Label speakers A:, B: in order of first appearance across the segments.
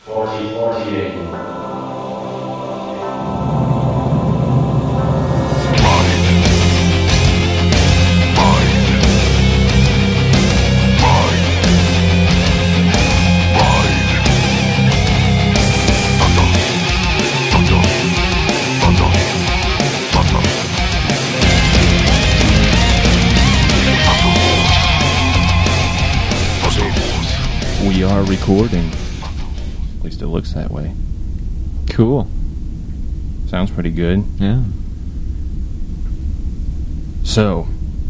A: 4048.
B: We are recording. At least it looks that way.
C: Cool.
B: Sounds pretty good.
C: Yeah.
B: So,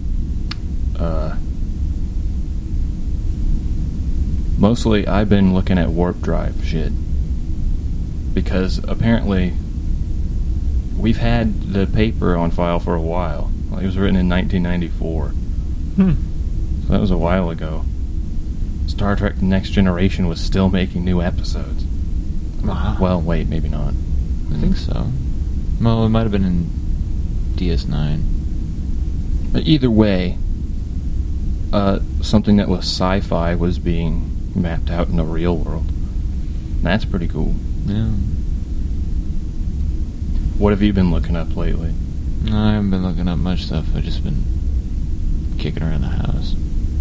B: mostly I've been looking at warp drive shit. Because apparently we've had the paper on file for a while. It was written in 1994. So that was a while ago. Star Trek The Next Generation was still making new episodes.
C: Wow.
B: Well, wait, maybe not.
C: I think so. Well, it might have been in DS9.
B: But either way, something that was sci-fi was being mapped out in the real world. That's pretty cool.
C: Yeah.
B: What have you been looking up lately?
C: I haven't been looking up much stuff. I've just been kicking around the house.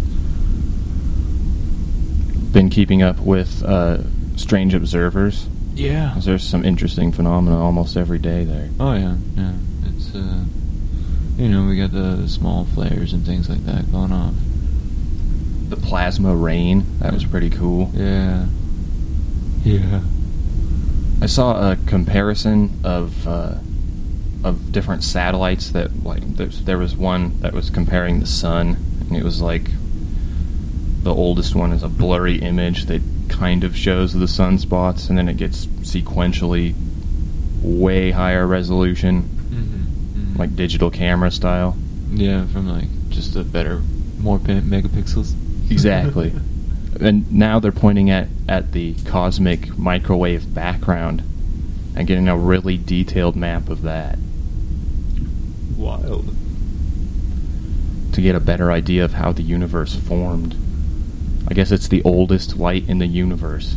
B: Been keeping up with Strange Observers.
C: Yeah.
B: There's some interesting phenomena almost every day there.
C: Oh, yeah. Yeah. It's, we got the small flares and things like that going off.
B: The plasma rain, that was pretty cool.
C: Yeah. Yeah.
B: I saw a comparison of different satellites that, like, there was one that was comparing the sun, and it was like the oldest one is a blurry image that kind of shows the sunspots, and then it gets sequentially way higher resolution, like digital camera style.
C: Yeah, from like just a better, more megapixels.
B: Exactly. And now they're pointing at the cosmic microwave background and getting a really detailed map of that.
C: Wild.
B: To get a better idea of how the universe formed. I guess it's the oldest light in the universe.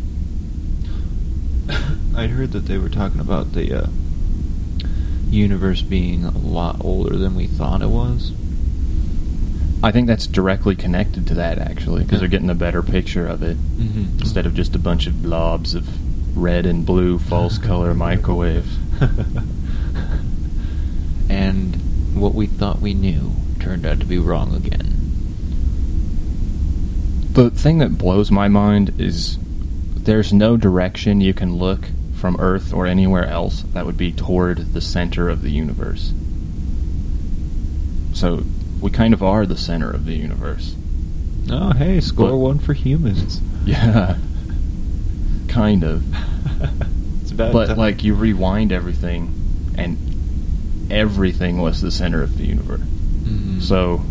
C: I'd heard that they were talking about the universe being a lot older than we thought it was.
B: I think that's directly connected to that, actually, because they're getting a better picture of it, instead of just a bunch of blobs of red and blue false color microwaves.
C: And what we thought we knew turned out to be wrong again.
B: The thing that blows my mind is there's no direction you can look from Earth or anywhere else that would be toward the center of the universe. So we kind of are the center of the universe.
C: Oh, hey, score one for humans.
B: Yeah. Kind of.
C: It's about
B: But,
C: time.
B: like, you rewind everything, and everything was the center of the universe.
C: Mm-hmm.
B: So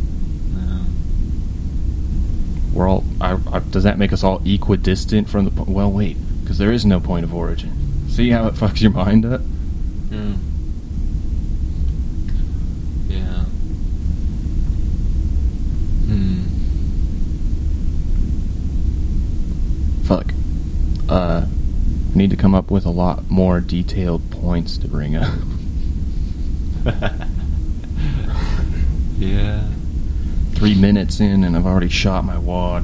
B: we're all... does that make us all equidistant from the... Well, wait, because there is no point of origin. See how it fucks your mind up?
C: Mm. Yeah.
B: Fuck. Need to come up with a lot more detailed points to bring up.
C: Yeah.
B: 3 minutes in and I've already shot my wad.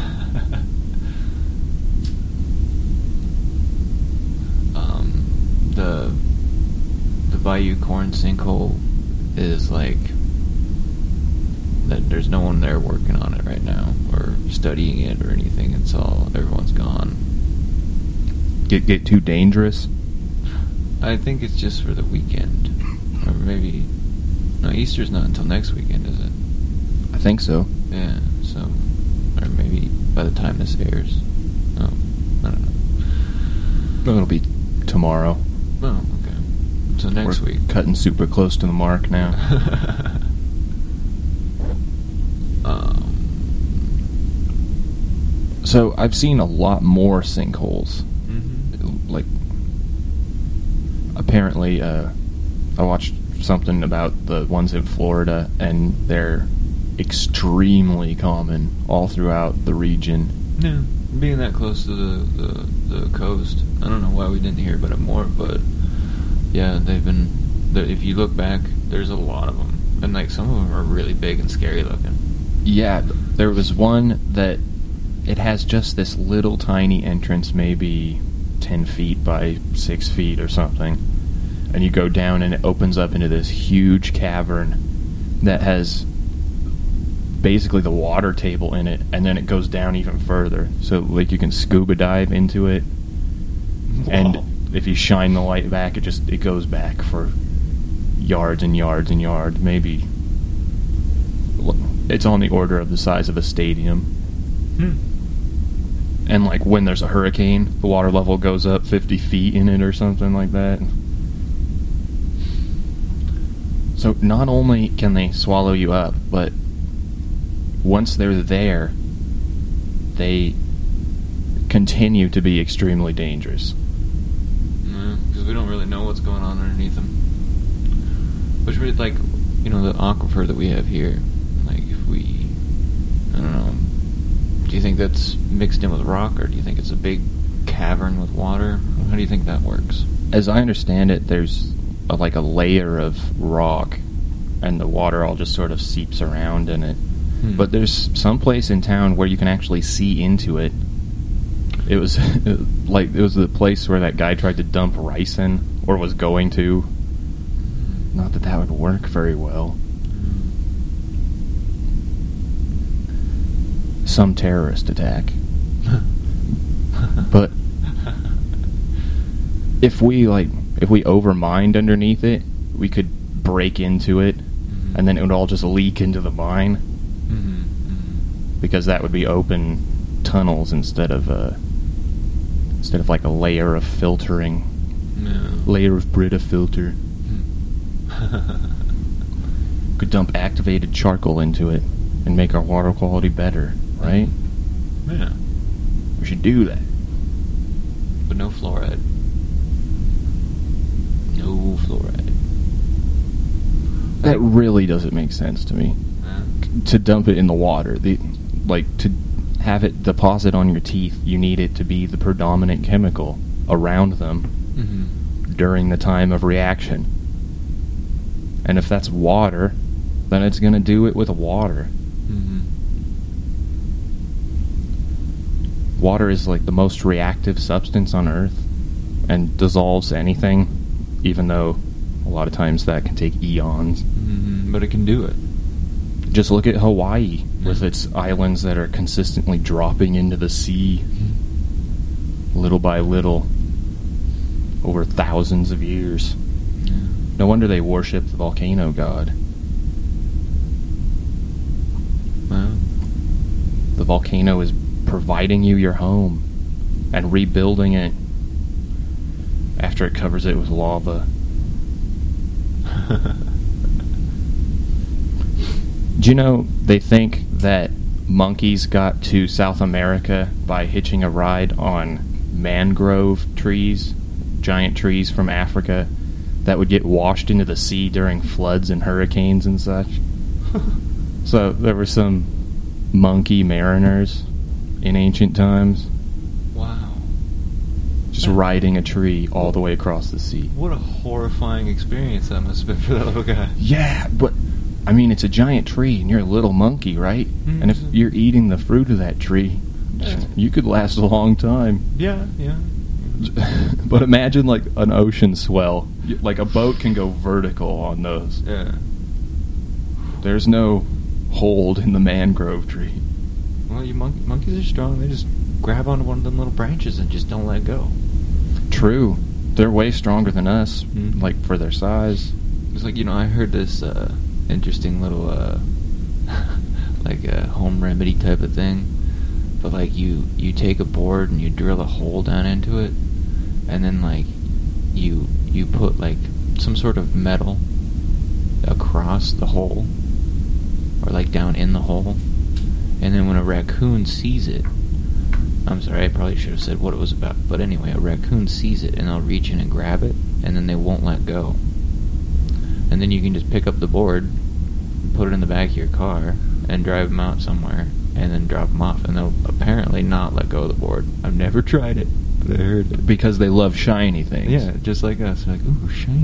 C: The Bayou Corn sinkhole is like that. There's no one there working on it right now or studying it or anything. It's all everyone's gone.
B: Get too dangerous?
C: I think it's just for the weekend, or maybe no. Easter's not until next weekend, is it?
B: I think so.
C: Yeah. So, or maybe by the time this airs. Oh, I don't know.
B: It'll be tomorrow.
C: Oh, okay. So next
B: We're
C: week.
B: cutting super close to the mark now. So I've seen a lot more sinkholes. Like, apparently, I watched something about the ones in Florida, and they're extremely common all throughout the region.
C: Yeah. being that close to the coast, I don't know why we didn't hear about it more, but yeah, they've been. If you look back, there's a lot of them, and like some of them are really big and scary looking.
B: Yeah, there was one that it has just this little tiny entrance, maybe 10 feet by 6 feet or something, and you go down and it opens up into this huge cavern that has basically the water table in it, and then it goes down even further, so like you can scuba dive into it.
C: Wow.
B: And if you shine the light back, it goes back for yards and yards and yards. Maybe it's on the order of the size of a stadium. And like when there's a hurricane, the water level goes up 50 feet in it or something like that. So not only can they swallow you up, but once they're there, they continue to be extremely dangerous.
C: Because we don't really know what's going on underneath them. Which would, like, you know, the aquifer that we have here, like, if we, I don't know, do you think that's mixed in with rock, or do you think it's a big cavern with water? How do you think that works?
B: As I understand it, there's like a layer of rock, and the water all just sort of seeps around in it. But there's some place in town where you can actually see into it. It was like it was the place where that guy tried to dump rice in, or was going to. Not that that would work very well. Some terrorist attack. But if we overmined underneath it, we could break into it, and then it would all just leak into the mine. Because that would be open tunnels instead of like a layer of filtering. Layer of Brita filter. Could dump activated charcoal into it and make our water quality better, right?
C: Yeah.
B: We should do that.
C: But no fluoride. No fluoride.
B: That really doesn't make sense to me. To dump it in the water. To have it deposit on your teeth, you need it to be the predominant chemical around them during the time of reaction. And if that's water, then it's going to do it with water. Water is like the most reactive substance on Earth and dissolves anything, even though a lot of times that can take eons.
C: But it can do it.
B: Just look at Hawaii with its islands that are consistently dropping into the sea little by little over thousands of years. No wonder they worship the volcano god.
C: Wow.
B: The volcano is providing you your home and rebuilding it after it covers it with lava. Do you know they think that monkeys got to South America by hitching a ride on mangrove trees, giant trees from Africa that would get washed into the sea during floods and hurricanes and such? So there were some monkey mariners in ancient times.
C: Wow.
B: Just riding a tree all the way across the sea.
C: What a horrifying experience that must have been for that little guy.
B: Yeah, but I mean, it's a giant tree, and you're a little monkey, right? And if you're eating the fruit of that tree, you could last a long time.
C: Yeah.
B: But imagine, like, an ocean swell. Like, a boat can go vertical on those.
C: Yeah.
B: There's no hold in the mangrove tree.
C: Well, monkeys are strong. They just grab onto one of them little branches and just don't let go.
B: True. They're way stronger than us, like, for their size.
C: It's like, I heard this interesting little like a home remedy type of thing, but like you take a board and you drill a hole down into it, and then like you put like some sort of metal across the hole, or like down in the hole, and then when a raccoon sees it, I'm sorry, I probably should have said what it was about, but anyway, a raccoon sees it and they'll reach in and grab it, and then they won't let go. And then you can just pick up the board, put it in the back of your car, and drive them out somewhere, and then drop them off, and they'll apparently not let go of the board. I've never tried it, but I heard it.
B: Because they love shiny things.
C: Yeah, just like us. They're like, ooh, shiny.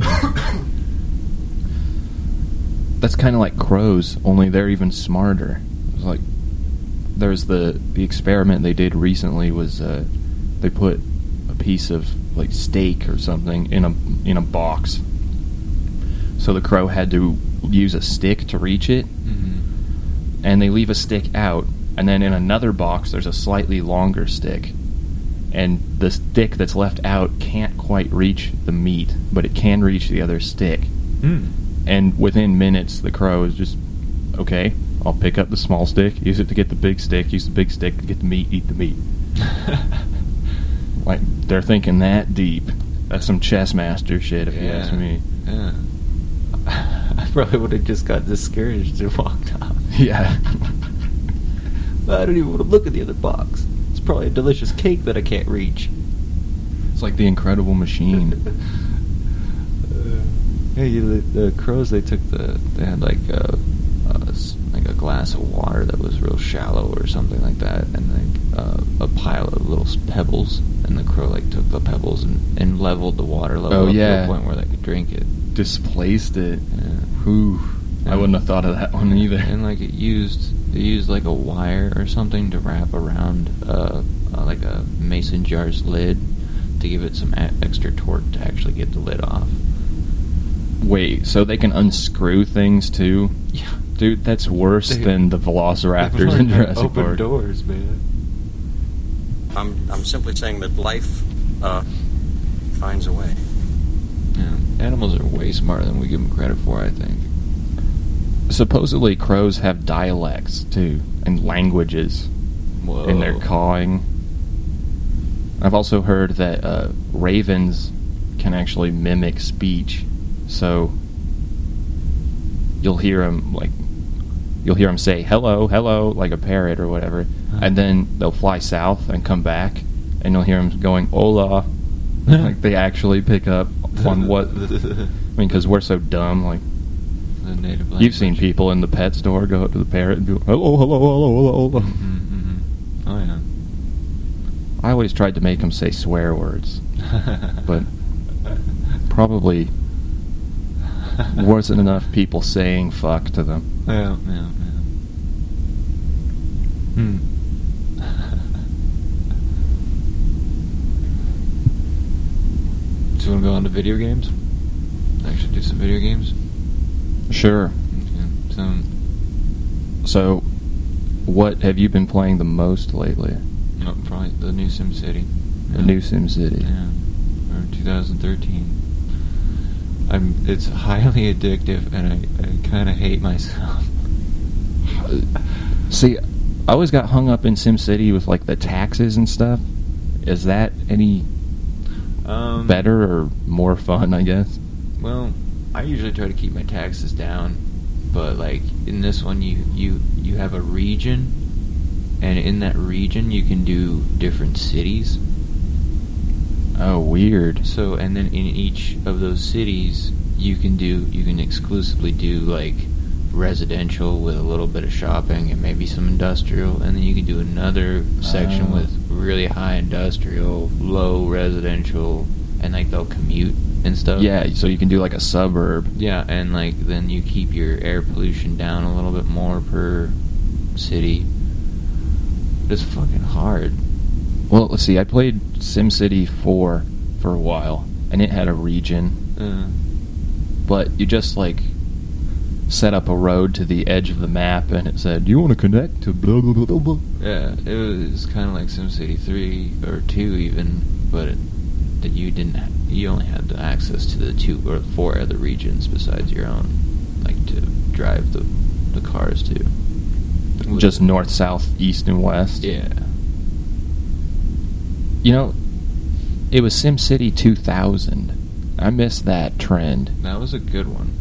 B: That's kind of like crows, only they're even smarter. It's like there's the experiment they did recently was they put a piece of like steak or something in a box. So the crow had to use a stick to reach it, and they leave a stick out, and then in another box there's a slightly longer stick, and the stick that's left out can't quite reach the meat, but it can reach the other stick. And within minutes the crow is just, okay, I'll pick up the small stick, use it to get the big stick, use the big stick to get the meat, eat the meat. Like, they're thinking that deep. That's some chess master shit, if you ask me.
C: Yeah. I probably would have just got discouraged and walked off.
B: Yeah.
C: I don't even want to look at the other box. It's probably a delicious cake that I can't reach.
B: It's like the Incredible Machine.
C: Hey, the crows, they had like a glass of water that was real shallow or something like that, and like a pile of little pebbles, and the crow like took the pebbles and leveled the water level up to a point where they could drink it.
B: Displaced it.
C: Yeah.
B: Whew. I wouldn't have thought of that one either.
C: And like they used like a wire or something to wrap around like a mason jar's lid to give it some extra torque to actually get the lid off.
B: Wait, so they can unscrew things too?
C: Yeah.
B: Dude, that's worse than the Velociraptors in Jurassic Park.
C: Open doors, man.
A: I'm simply saying that life finds a way.
C: Yeah. Animals are way smarter than we give them credit for, I think.
B: Supposedly crows have dialects too, and languages.
C: Whoa.
B: In their cawing. I've also heard that ravens can actually mimic speech. So you'll hear them say hello, hello, like a parrot or whatever, and then they'll fly south and come back, and you'll hear them going hola, like they actually pick up on what. I mean, because we're so dumb. Like,
C: the native language.
B: You've seen people in the pet store go up to the parrot and be like, hello, hello, hello, hello, hello.
C: Oh yeah.
B: I always tried to make them say swear words, but probably wasn't enough people saying fuck to them.
C: Yeah. Do you want to go on to video games? Actually do some video games?
B: Sure.
C: Okay.
B: So, what have you been playing the most lately?
C: Oh, probably the new SimCity.
B: The new SimCity.
C: Yeah. Or 2013. It's highly addictive, and I kind of hate myself.
B: See, I always got hung up in SimCity with like the taxes and stuff. Is that any better or more fun, I guess?
C: Well, I usually try to keep my taxes down, but like in this one, you have a region, and in that region you can do different cities.
B: Oh, weird.
C: So, and then in each of those cities, you can exclusively do like residential with a little bit of shopping and maybe some industrial, and then you can do another section with really high industrial, low residential, and like they'll commute and stuff.
B: Yeah, so you can do like a suburb.
C: Yeah, and like then you keep your air pollution down a little bit more per city. It's fucking hard.
B: Well, let's see, I played SimCity 4 for a while, and it had a region. But you just, like, set up a road to the edge of the map, and it said, do you want to connect to blah, blah, blah, blah?
C: Yeah, it was kind of like SimCity 3, or 2 even, but that you only had the access to the 2 or 4 other regions besides your own, like, to drive the cars to.
B: Just north, south, east, and west?
C: Yeah.
B: You know, it was SimCity 2000. I miss that trend.
C: That was a good one.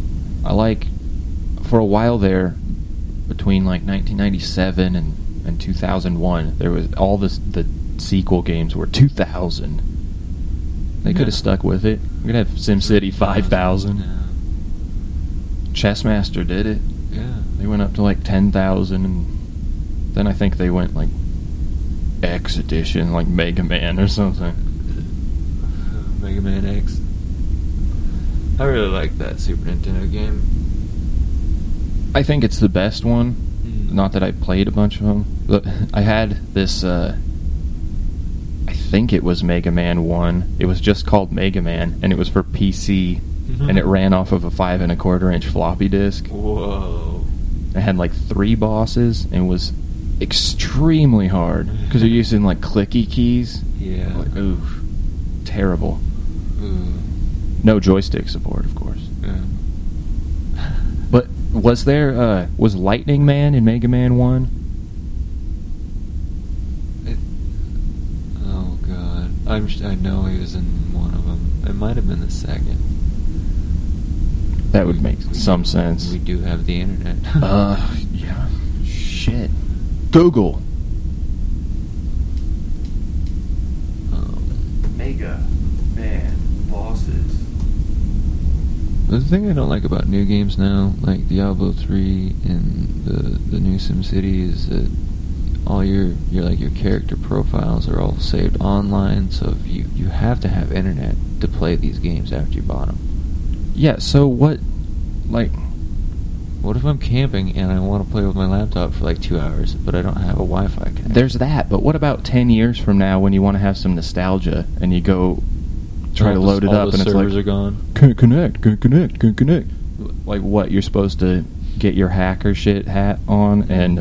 B: For a while there, between like 1997 and 2001, there was all the sequel games were 2000. They could have stuck with it. We could have SimCity 5000.
C: Yeah.
B: Chessmaster did it.
C: Yeah.
B: They went up to like 10,000 and Then I think they went like X edition, like Mega Man or something.
C: Mega Man X. I really like that Super Nintendo game.
B: I think it's the best one. Not that I played a bunch of them, but I had this. I think it was Mega Man 1. It was just called Mega Man, and it was for PC, and it ran off of a 5 1/4 inch floppy disk.
C: Whoa!
B: It had like 3 bosses, and was extremely hard because you're using like clicky keys.
C: Yeah.
B: Like, oof, terrible.
C: Ooh.
B: No joystick support, of course.
C: Yeah.
B: But was there was Lightning Man in Mega Man 1?
C: Oh god, I know he was in one of them. It might have been the second.
B: That would make some sense.
C: We do have the internet.
B: Yeah. Shit. Google. Mega Man bosses.
C: The thing I don't like about new games now, like Diablo 3 and the new SimCity, is that all your character profiles are all saved online, so if you have to have internet to play these games after you bought them.
B: Yeah, so what, like...
C: What if I'm camping and I want to play with my laptop for like 2 hours, but I don't have a Wi-Fi connection?
B: There's that, but what about 10 years from now when you want to have some nostalgia and you go try to load it up and it's like...
C: All the servers are gone.
B: Can't connect. Like what, you're supposed to get your hacker shit hat on and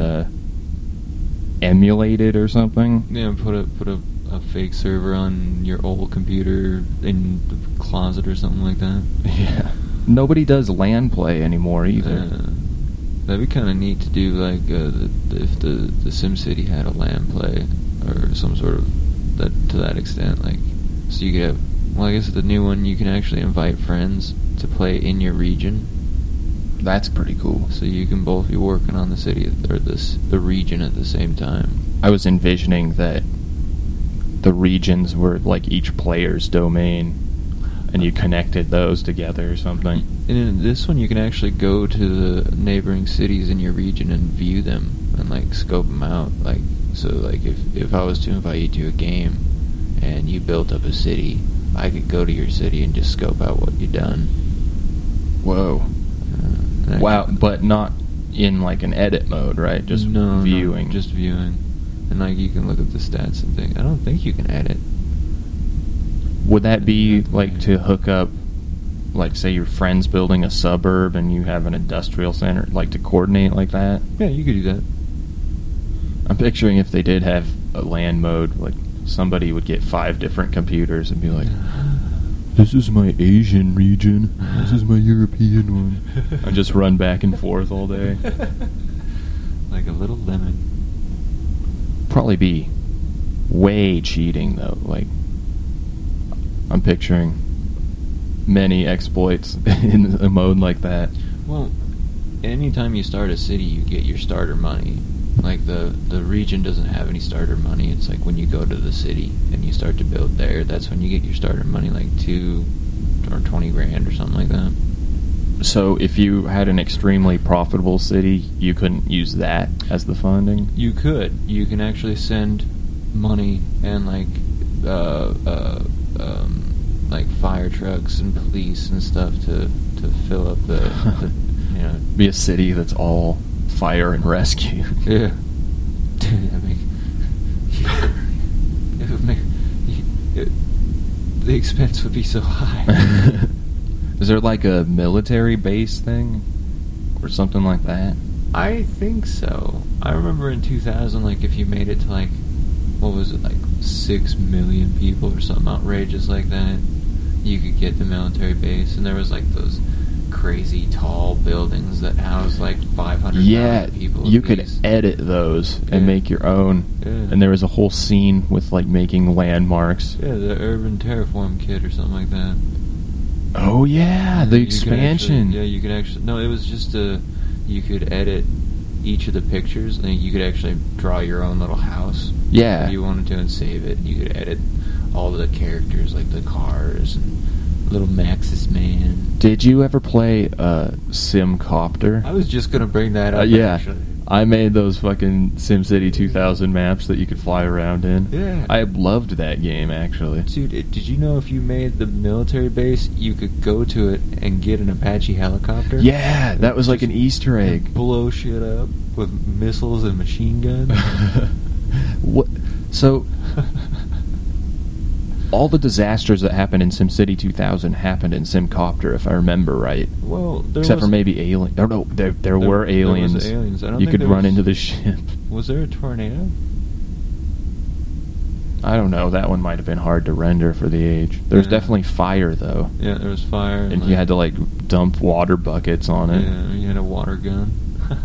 B: emulate it or something?
C: Yeah, put a fake server on your old computer in the closet or something like that.
B: Yeah. Nobody does LAN play anymore either.
C: That'd be kind of neat to do, like if the SimCity had a LAN play or some sort of that to that extent. Like, so you could have. Well, I guess the new one you can actually invite friends to play in your region.
B: That's pretty cool.
C: So you can both be working on the city or the region at the same time.
B: I was envisioning that the regions were like each player's domain, and you connected those together or something.
C: And in this one, you can actually go to the neighboring cities in your region and view them and like scope them out. Like, so like if I was to invite you to a game and you built up a city, I could go to your city and just scope out what you've done.
B: Whoa. Wow, but not in like an edit mode, right? Just viewing.
C: No, just viewing. And like you can look at the stats and things. I don't think you can edit.
B: Would that be like to hook up, like say your friend's building a suburb and you have an industrial center, like to coordinate like that?
C: Yeah, you could do that.
B: I'm picturing if they did have a LAN mode, like somebody would get 5 different computers and be like, this is my Asian region, this is my European one. And just run back and forth all day.
C: Like a little lemon.
B: Probably be way cheating though, like I'm picturing many exploits in a mode like that.
C: Well, anytime you start a city, you get your starter money. Like the region doesn't have any starter money. It's like when you go to the city and you start to build there, that's when you get your starter money, like 2 or 20 grand or something like that.
B: So if you had an extremely profitable city, you couldn't use that as the funding?
C: You could. You can actually send money and like fire trucks and police and stuff to fill up the you know,
B: be a city that's all fire and rescue.
C: Yeah. Dude, the expense would be so high.
B: Is there like a military base thing or something like that?
C: I think so. I remember in 2000, like if you made it to like, what was it, like 6 million people or something outrageous like that, you could get the military base, and there was like those crazy tall buildings that house like 500,000 people.
B: You could edit those and make your own.
C: Yeah.
B: And there was a whole scene with like making landmarks.
C: Yeah, the Urban Terraform Kit or something like that.
B: Oh yeah, the expansion.
C: You could actually. No, it was just you could edit each of the pictures, and you could actually draw your own little house.
B: Yeah.
C: If you wanted to and save it, you could edit all the characters, like the cars and little Maxis Man.
B: Did you ever play Simcopter?
C: I was just gonna bring that up.
B: Yeah.
C: Actually.
B: I made those fucking SimCity 2000 maps that you could fly around in.
C: Yeah.
B: I loved that game, actually.
C: Dude, did you know if you made the military base, you could go to it and get an Apache helicopter?
B: Yeah, that was like an Easter egg.
C: And blow shit up with missiles and machine guns.
B: What? So, all the disasters that happened in SimCity 2000 happened in SimCopter, if I remember right.
C: Well,
B: Except for maybe aliens. Oh, no, there were aliens.
C: There was aliens. I don't
B: you
C: think
B: could run into the ship.
C: Was there a tornado?
B: I don't know. That one might have been hard to render for the age. There was
C: Yeah.
B: definitely fire, though.
C: Yeah, there was fire.
B: And you had to, like, dump water buckets on it.
C: Yeah, you had a water gun.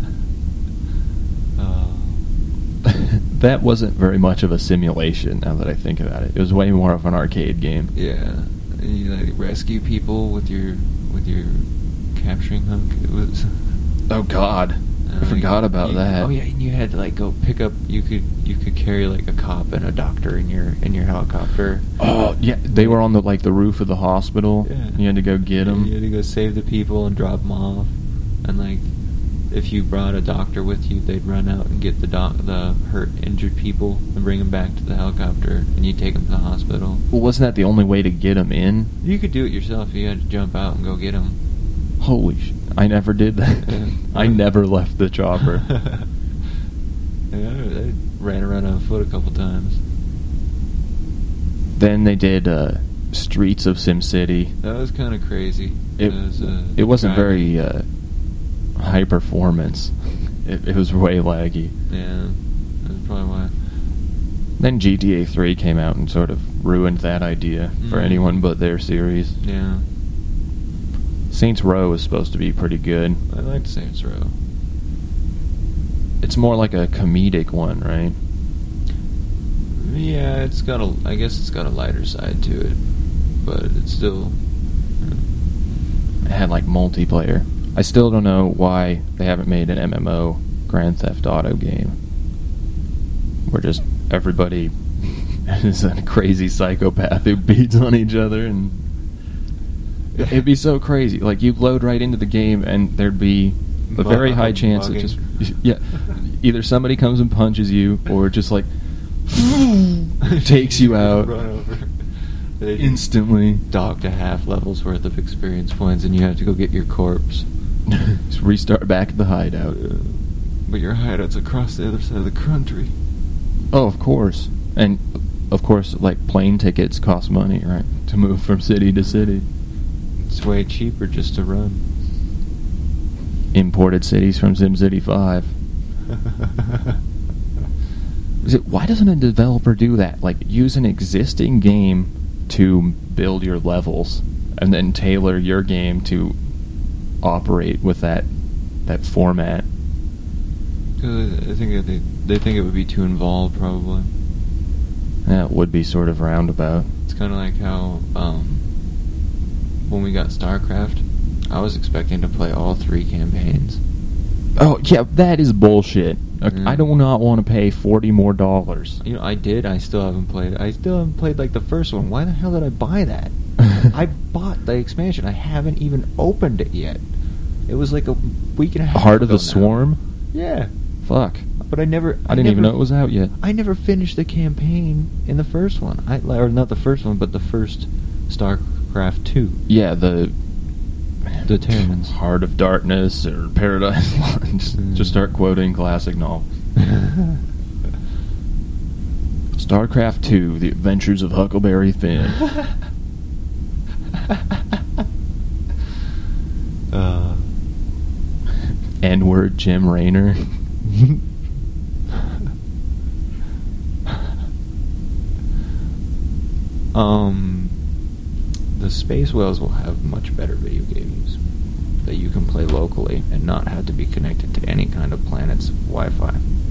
B: That wasn't very much of a simulation, now that I think about it. It was way more of an arcade game.
C: Yeah, and you like rescue people with your capturing hook. It was.
B: Oh God, I forgot about that.
C: Oh yeah, and you had to like go pick up. You could carry like a cop and a doctor in your helicopter.
B: Oh yeah, they were on the roof of the hospital.
C: Yeah.
B: You had to go get them.
C: You had to go save the people and drop them off, and like. If you brought a doctor with you, they'd run out and get the hurt, injured people and bring them back to the helicopter, and you'd take them to the hospital.
B: Well, wasn't that the only way to get them in?
C: You could do it yourself. You had to jump out and go get them.
B: Holy shit. I never did that.
C: Yeah.
B: I never left the chopper.
C: Yeah, they ran around on foot a couple times.
B: Then they did Streets of SimCity.
C: That was kind of crazy.
B: It wasn't very high performance. It was way laggy.
C: Yeah, that's probably why.
B: Then GTA 3 came out and sort of ruined that idea for anyone but their series.
C: Yeah.
B: Saints Row is supposed to be pretty good.
C: I liked Saints Row.
B: It's more like a comedic one, right?
C: Yeah, I guess it's got a lighter side to it, but it's still.
B: It had like multiplayer. I still don't know why they haven't made an MMO Grand Theft Auto game. Where just everybody is a crazy psychopath who beats on each other, and it'd be so crazy. Like, you'd load right into the game and there'd be a very high chance that just either somebody comes and punches you or just like takes you out.
C: Run over. They
B: Instantly.
C: docked a half level's worth of experience points, and you have to go get your corpse.
B: Just restart back at the hideout.
C: But your hideout's across the other side of the country.
B: Oh, of course. And, of course, like, plane tickets cost money, right? To move from city to city.
C: It's way cheaper just to run.
B: Imported cities from SimCity 5. Why doesn't a developer do that? Like, use an existing game to build your levels, and then tailor your game to operate with that format.
C: I think that they think it would be too involved, probably.
B: That would be sort of roundabout.
C: It's kind of like how when we got StarCraft, I was expecting to play all 3 campaigns.
B: Oh yeah, that is bullshit.
C: Mm.
B: I do not want to pay $40 more.
C: You know, I did. I still haven't played. I still haven't played like the first one. Why the hell did I buy that? I bought the expansion. I haven't even opened it yet. It was like a week and a half.
B: Heart of
C: ago
B: the
C: now.
B: Swarm?
C: Yeah,
B: Fuck.
C: but I
B: didn't even know it was out yet.
C: I never finished the campaign in the first one. Or not the first one, but the first StarCraft 2.
B: Yeah, the
C: Terrans.
B: Heart of Darkness or Paradise Lost. Just start quoting classic novels. StarCraft 2, The Adventures of Huckleberry Finn. N-word Jim Raynor.
C: The Space Whales will have much better video games that you can play locally and not have to be connected to any kind of planet's Wi-Fi.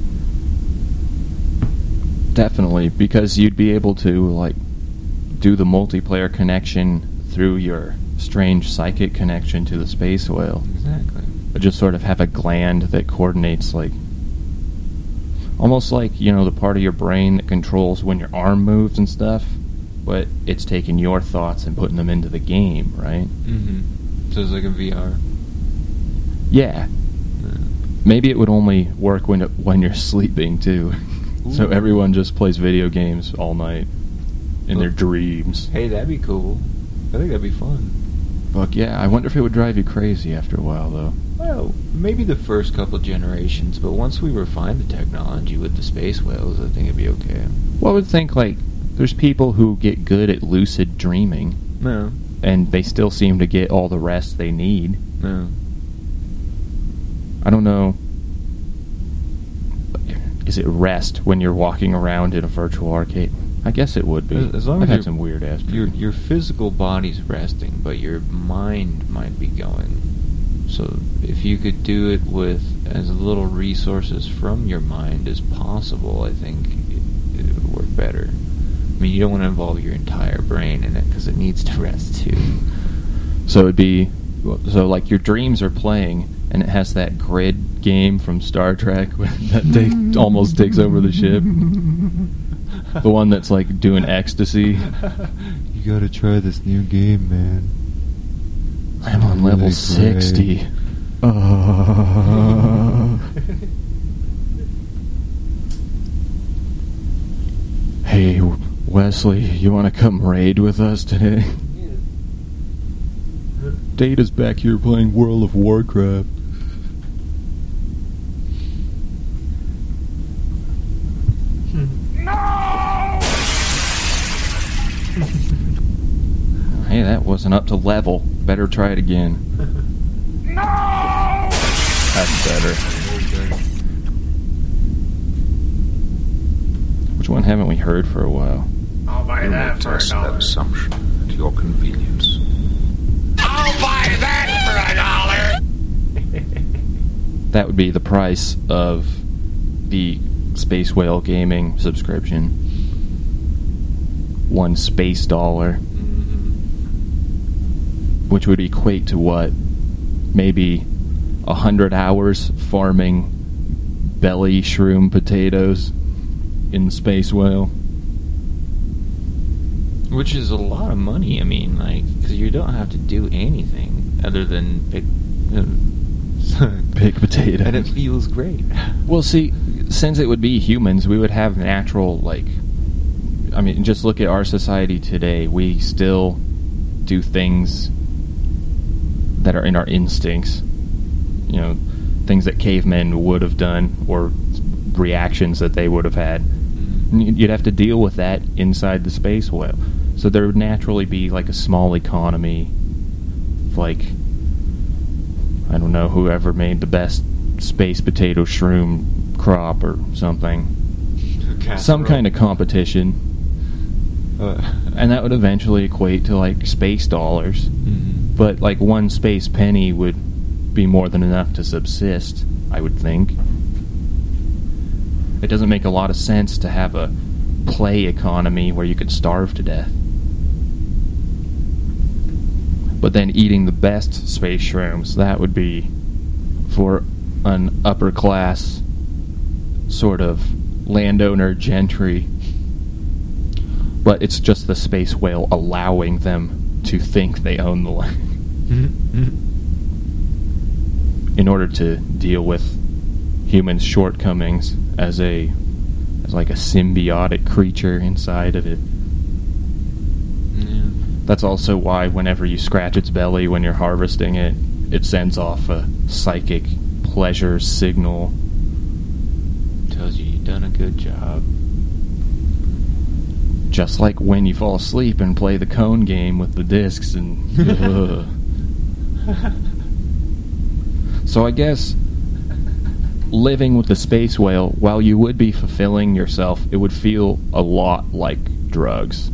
B: Definitely, because you'd be able to, like, do the multiplayer connection through your strange psychic connection to the space whale.
C: Exactly.
B: But just sort of have a gland that coordinates, like, almost like, you know, the part of your brain that controls when your arm moves and stuff, but it's taking your thoughts and putting them into the game, right?
C: Mm-hmm. So it's like a VR.
B: Yeah. Maybe it would only work when you're sleeping too. So
C: Ooh.
B: everyone just plays video games all night in their dreams.
C: Hey, that'd be cool. I think that'd be fun.
B: Fuck yeah! I wonder if it would drive you crazy after a while, though.
C: Well, maybe the first couple generations, but once we refine the technology with the space whales, I think it'd be okay.
B: Well, I would think, like, there's people who get good at lucid dreaming,
C: No.
B: and they still seem to get all the rest they need.
C: No.
B: I don't know. Is it rest when you're walking around in a virtual arcade? I guess it would be.
C: As long
B: I've
C: as
B: had some weird ass dreams.
C: Your physical body's resting, but your mind might be going. So if you could do it with as little resources from your mind as possible, I think it would work better. I mean, you don't want to involve your entire brain in it because it needs to rest too.
B: So it'd be, so like your dreams are playing, and it has that grid game from Star Trek that almost takes over the ship. The one that's like doing ecstasy.
C: You gotta try this new game, man.
B: I'm on level 60. Hey, Wesley, you want to come raid with us today? Data's back here playing World of Warcraft. Hey, that wasn't up to level. Better try it again. No! That's better. Which one haven't we heard for a while?
D: I'll buy
A: You may
D: that for
A: test that
D: $1.
A: assumption at your convenience.
D: I'll buy that for $1.
B: That would be the price of the Space Whale Gaming subscription. $1 space dollar. Which would equate to what? Maybe 100 hours farming belly shroom potatoes in Space Whale.
C: Which is a lot of money. I mean, like, because you don't have to do anything other than pick
B: potatoes.
C: and it feels great.
B: Well, see, since it would be humans, we would have natural, like, I mean, just look at our society today. We still do things that are in our instincts. You know, things that cavemen would have done, or reactions that they would have had. And you'd have to deal with that inside the space whale. So there would naturally be like a small economy of, like, I don't know, whoever made the best space potato shroom crop or something. Some kind of competition. And that would eventually equate to like space dollars. But like 1 space penny would be more than enough to subsist, I would think. It doesn't make a lot of sense to have a play economy where you could starve to death. But then eating the best space shrooms, that would be for an upper class sort of landowner gentry. But it's just the space whale allowing them to think they own the land. In order to deal with humans' shortcomings as like a symbiotic creature inside of it.
C: Yeah.
B: That's also why whenever you scratch its belly when you're harvesting it, it sends off a psychic pleasure signal.
C: Tells you you've done a good job.
B: Just like when you fall asleep and play the cone game with the discs and... So I guess living with the space whale, while you would be fulfilling yourself, it would feel a lot like drugs.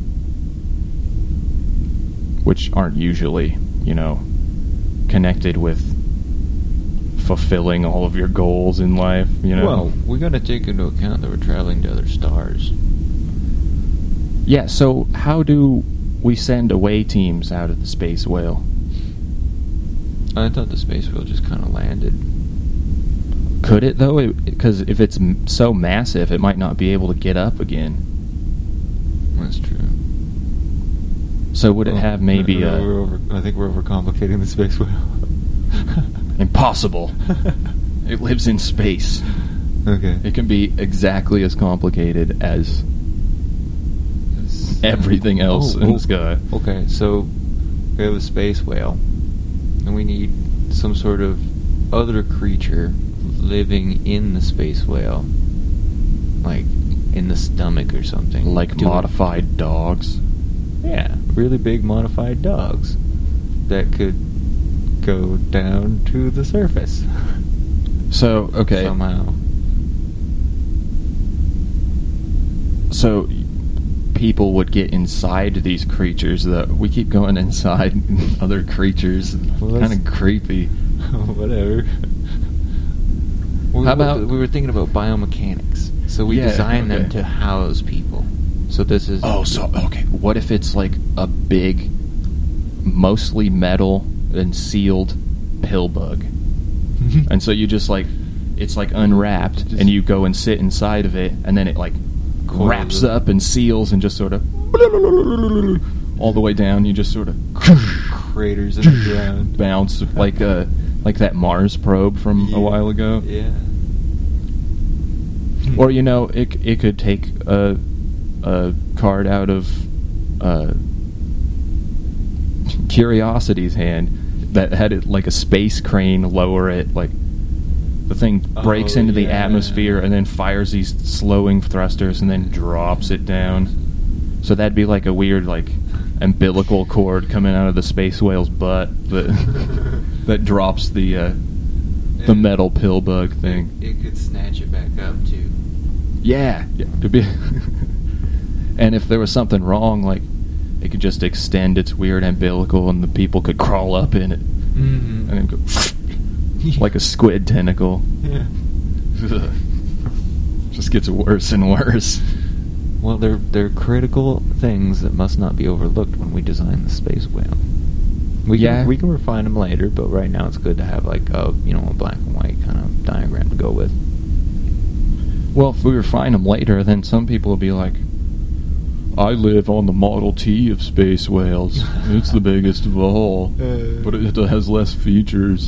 B: Which aren't usually, you know, connected with fulfilling all of your goals in life, you know?
C: Well, we gotta take into account that we're traveling to other stars.
B: Yeah, so how do we send away teams out of the space whale?
C: I thought the space whale just kind of landed.
B: Could it, though? Because if it's so massive, it might not be able to get up again.
C: That's true.
B: So would it have maybe
C: I think we're overcomplicating the space whale.
B: Impossible. It lives in space.
C: Okay.
B: It can be exactly as complicated as everything else in the sky.
C: Okay, so we have a space whale, and we need some sort of other creature living in the space whale, like in the stomach or something.
B: Like modified dogs.
C: Yeah, really big modified dogs that could go down to the surface.
B: So, okay.
C: Somehow.
B: So, people would get inside these creatures. We keep going inside other creatures.
C: Well,
B: Kind of creepy.
C: Whatever.
B: How about...
C: We were thinking about biomechanics. So we designed them to house people. So this is...
B: Oh, so, okay. What if it's like a big, mostly metal and sealed pill bug? And so you just like... It's like unwrapped, and you go and sit inside of it, and then it like wraps up and seals and just sort of... all the way down, you just sort of...
C: craters in the ground.
B: Bounce like that Mars probe from a while ago.
C: Yeah.
B: Or it could take a card out of Curiosity's hand that had it like a space crane lower it, like the thing breaks into the atmosphere and then fires these slowing thrusters and then drops it down. So that'd be like a weird like umbilical cord coming out of the space whale's butt that drops the metal pill bug thing.
C: It could snatch it back up too.
B: Yeah, to be. And if there was something wrong, like it could just extend its weird umbilical, and the people could crawl up in it, and then go like a squid tentacle.
C: Yeah.
B: Just gets worse and worse.
C: Well, they're critical things that must not be overlooked when we design the space whale. We can refine them later, but right now it's good to have like a black and white kind of diagram to go with.
B: Well, if we refine them later, then some people will be like, I live on the Model T of space whales. It's the biggest of all, but it has less features.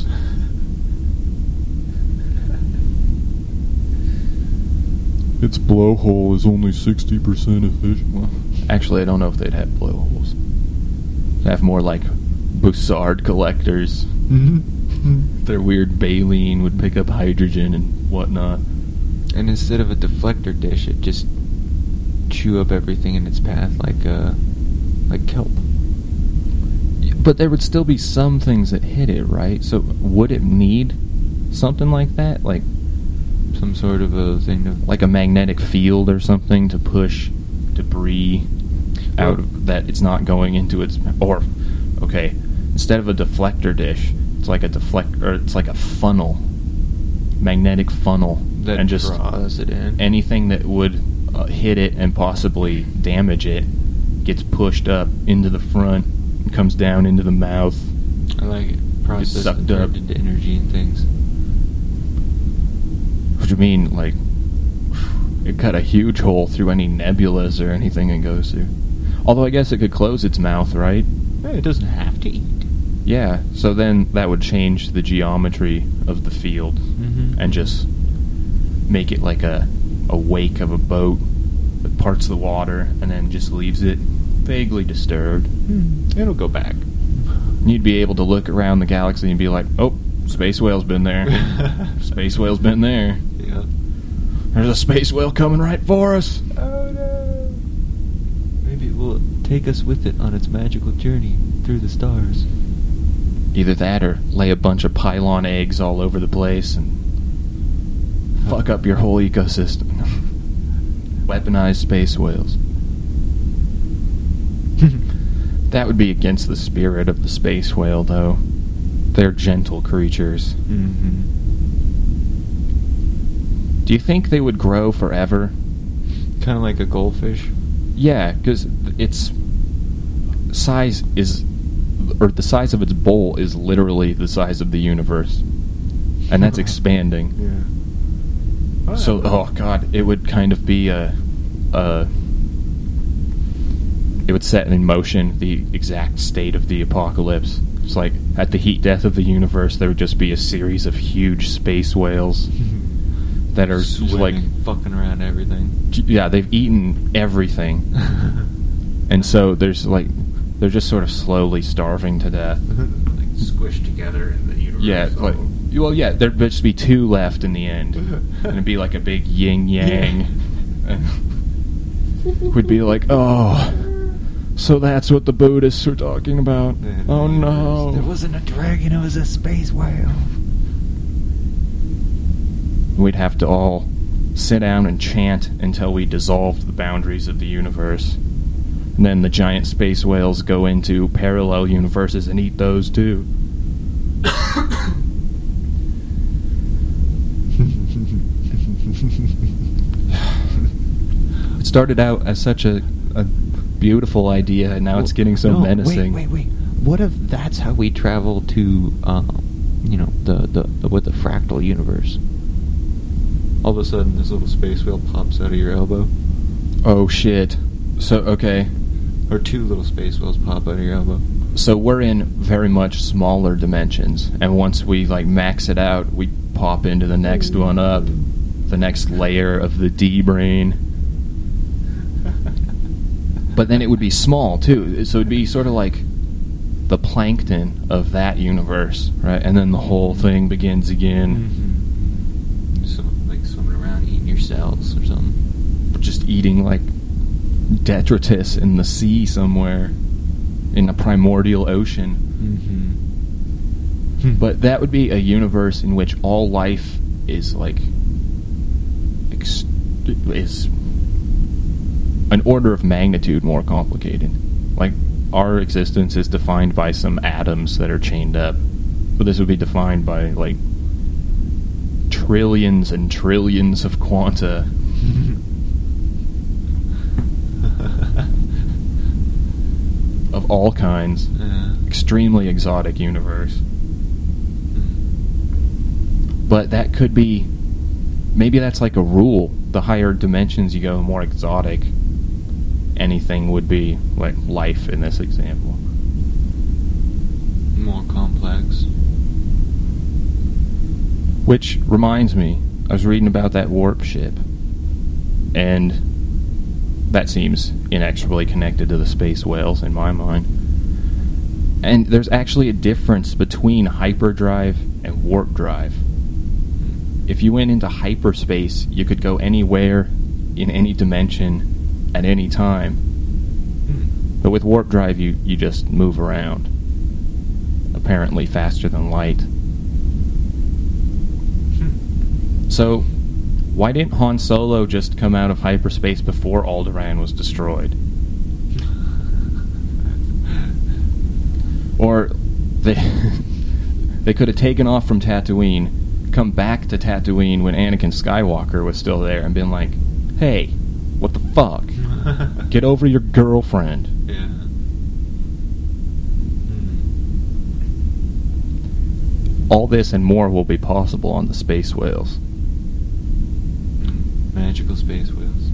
B: Its blowhole is only 60% efficient. Well, actually, I don't know if they'd have blowholes. They'd have more like Bussard collectors. Their weird baleen would pick up hydrogen and whatnot.
C: And instead of a deflector dish, it just chew up everything in its path like kelp.
B: But there would still be some things that hit it, right? So would it need something like that? Like
C: some sort of a thing to...
B: Like a magnetic field or something to push debris out of that it's not going into its... Or, okay, instead of a deflector dish, it's like a it's like a funnel. Magnetic funnel.
C: That
B: and just
C: draws it in.
B: Anything that would hit it and possibly damage it gets pushed up into the front and comes down into the mouth.
C: I like it. Processed
B: sucked
C: and turned
B: up
C: into energy and things.
B: What do you mean, like, it cut a huge hole through any nebulas or anything it goes through? Although I guess it could close its mouth, right?
C: It doesn't have to eat.
B: Yeah, so then that would change the geometry of the field and just make it like a wake of a boat that parts the water and then just leaves it vaguely disturbed.
C: It'll go back.
B: You'd be able to look around the galaxy and be like, oh, space whale's been there. Space whale's been there.
C: Yeah.
B: There's a space whale coming right for us.
C: Oh no. Maybe it will take us with it on its magical journey through the stars.
B: Either that or lay a bunch of pylon eggs all over the place and fuck up your whole ecosystem. Weaponized space whales. That would be against the spirit of the space whale, though. They're gentle creatures. Do you think they would grow forever?
C: Kind of like a goldfish?
B: Yeah, because its size is... Or the size of its bowl is literally the size of the universe. And that's expanding.
C: Yeah.
B: So, oh god, it would kind of be it would set in motion the exact state of the apocalypse. It's like at the heat death of the universe, there would just be a series of huge space whales that are just like
C: fucking around everything.
B: Yeah, they've eaten everything, and so they're just sort of slowly starving to death.
C: Like squished together in the universe.
B: Yeah, there'd just be two left in the end, and it'd be like a big yin yang. And we'd be like, oh, so that's what the Buddhists were talking about. Oh no,
C: There wasn't a dragon, it was a space whale.
B: we'd have to all sit down and chant until we dissolved the boundaries of the universe. And then the giant space whales go into parallel universes and eat those too. It started out as such a beautiful idea, and now it's getting so menacing.
C: Wait. What if that's how we travel to, the fractal universe? All of a sudden, this little space whale pops out of your elbow.
B: Oh shit. So, okay.
C: Or two little space whales pop out of your elbow.
B: So we're in very much smaller dimensions, and once we max it out, we pop into the next one up, the next layer of the D brain. But then it would be small too, so it'd be sort of like the plankton of that universe, right? And then the whole thing begins again.
C: Mm-hmm. So, like swimming around eating your cells or something.
B: Just eating like detritus in the sea somewhere, in a primordial ocean.
C: Mm-hmm.
B: But that would be a universe in which all life is is an order of magnitude more complicated. Like, our existence is defined by some atoms that are chained up, but this would be defined by trillions and trillions of quanta. Of all kinds. Extremely exotic universe. But that could be, maybe that's like a rule. The higher dimensions you go, the more exotic anything would be, like life in this example.
C: More complex.
B: Which reminds me, I was reading about that warp ship, and that seems inexorably connected to the space whales in my mind. And there's actually a difference between hyperdrive and warp drive. If you went into hyperspace, you could go anywhere in any dimension at any time. But with warp drive, you just move around. Apparently faster than light. So, why didn't Han Solo just come out of hyperspace before Alderaan was destroyed? Or they could have taken off from Tatooine, come back to Tatooine when Anakin Skywalker was still there, and been like, hey, what the fuck? Get over your girlfriend.
C: Yeah.
B: All this and more will be possible on the space whales.
C: Magical space whales.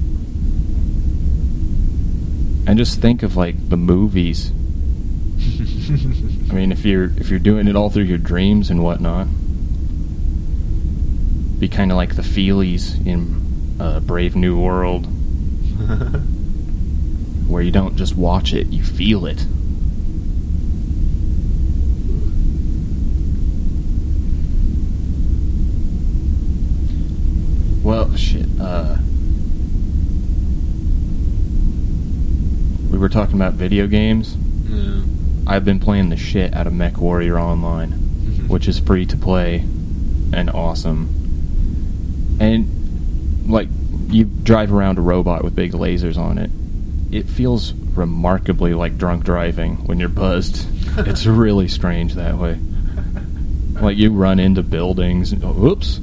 B: And just think of the movies. I mean, if you're doing it all through your dreams and whatnot, be kind of like the Feelies in Brave New World, where you don't just watch it, you feel it. Well, shit. We were talking about video games.
C: Yeah.
B: I've been playing the shit out of MechWarrior Online, which is free to play and awesome. And, you drive around a robot with big lasers on it. It feels remarkably like drunk driving when you're buzzed. It's really strange that way. You run into buildings and oops,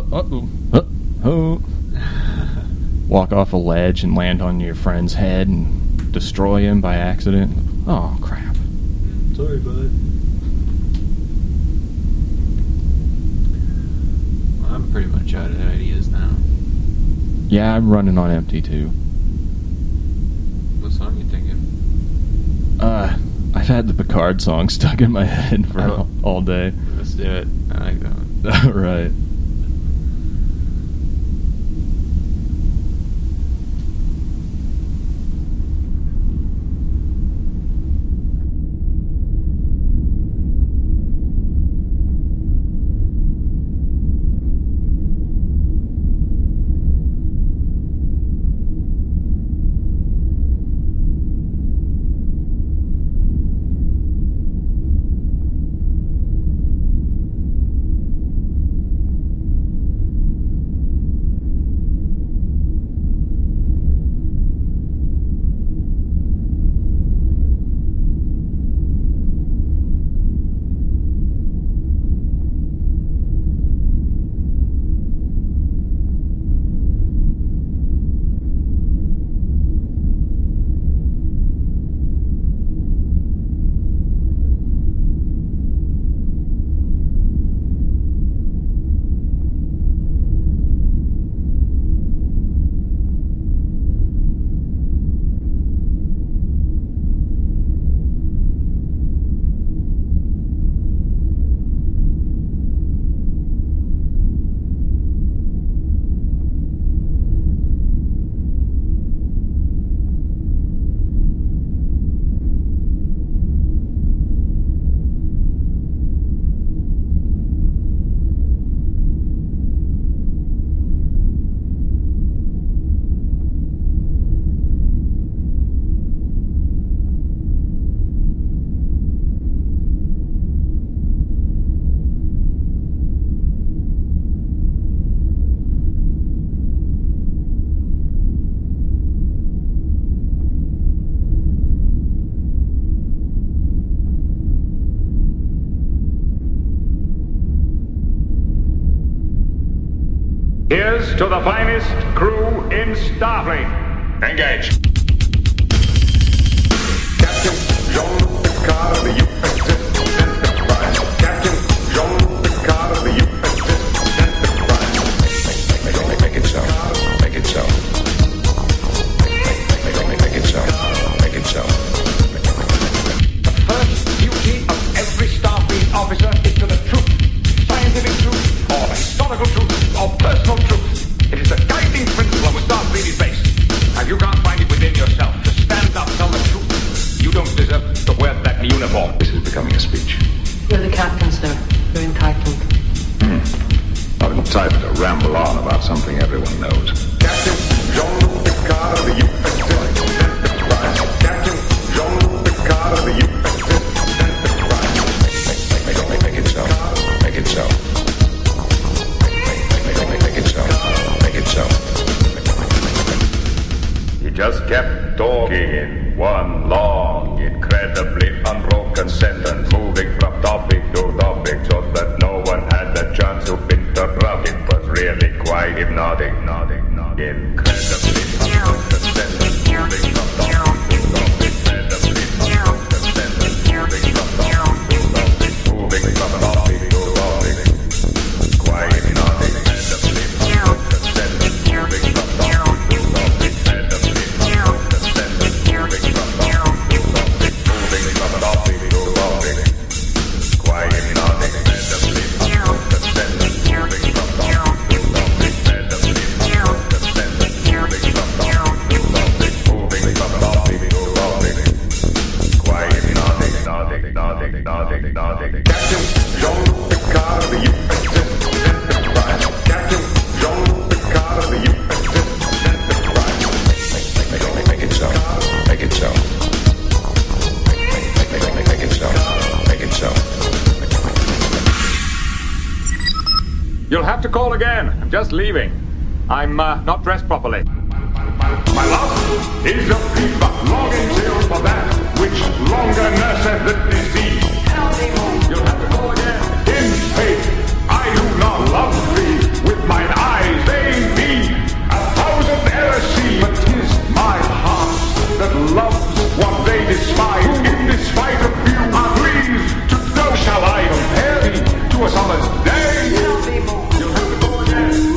B: walk off a ledge and land on your friend's head and destroy him by accident. Oh, crap.
C: Sorry, bud. Well, I'm pretty much out of ideas now.
B: Yeah, I'm running on empty too.
C: What song you thinking?
B: I I've had the Picard song stuck in my head for all day.
C: Let's do it. I like that one.
B: Right.
E: Here's to the finest crew in Starfleet. Engage. Captain Jean-Luc Picard of the USS Enterprise. Captain Jean-Luc Picard of the USS Enterprise.
D: Make it so. Make it so. Make it so. Make it so.
E: The first duty of every Starfleet officer is to the truth. Scientific truth, or historical truth, or personal truth. It is the guiding principle on which Starfleet is based. And if you can't find it within yourself to stand up, tell the truth, you don't deserve to wear that uniform.
D: This is becoming a speech.
F: You're the captain, sir. You're entitled.
D: Not entitled to ramble on about something everyone knows.
E: Captain Jean-Luc Picard of the USS Enterprise. Captain Jean-Luc Picard of the USS Enterprise.
D: Make it so. Make it so. Make it so. Make it so.
E: He just kept talking in one long, incredibly unbroken sentence, moving from topic to topic so that no one had the chance to interrupt. It was really quite hypnotic. Incredibly unbroken sentence, moving from topic to topic. Incredibly unbroken sentence, moving from topic to topic. Moving from topic to topic. Quite hypnotic. Incredibly unbroken sentence, moving from topic to topic. Incredibly unbroken sentence, moving from topic to topic. Moving from topic to topic. Quite hypnotic. Incredibly unbroken sentence, moving from topic to topic. Incredibly unbroken sentence, moving from topic to topic. Moving from topic to topic. Quite hypnotic. Captain Jean-Luc Picard of the USS Enterprise. Captain Jean-Luc Picard of the USS Enterprise.
D: Make it so. Make it so. Make it so. Make it so.
E: You'll have to call again. I'm just leaving. I'm not dressed properly. My love is a fever longing till for that which longer nurseth the disease. You'll have to call again. In faith, I do not love thee. With mine eyes they be 1,000 heresies. But 'tis my heart that loves what they despise. In despite of you are pleased to know. Shall I compare thee to a solid day? You'll have to call again.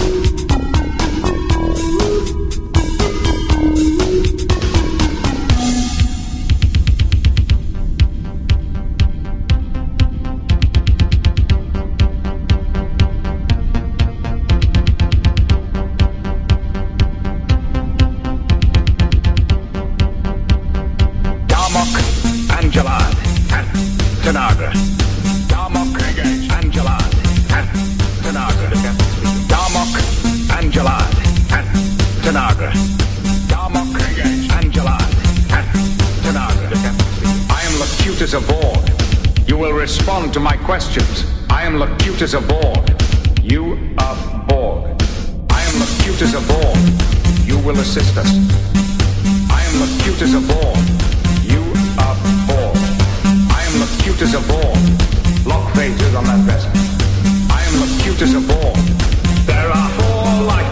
D: Tanagra. Darmok, Angelad, and Tanagra. Darmok, Angelad, and Tanagra. Darmok, Angelad, and Tanagra. I am Locutus of Borg. You will respond to my questions. I am Locutus of Borg. You are Borg. I am Locutus of Borg. You will assist us. I am Locutus of Borg. You are Borg. I am Locutus of Borg. Lock phases on that vessel. I am Locutus of Borg. There are 4 light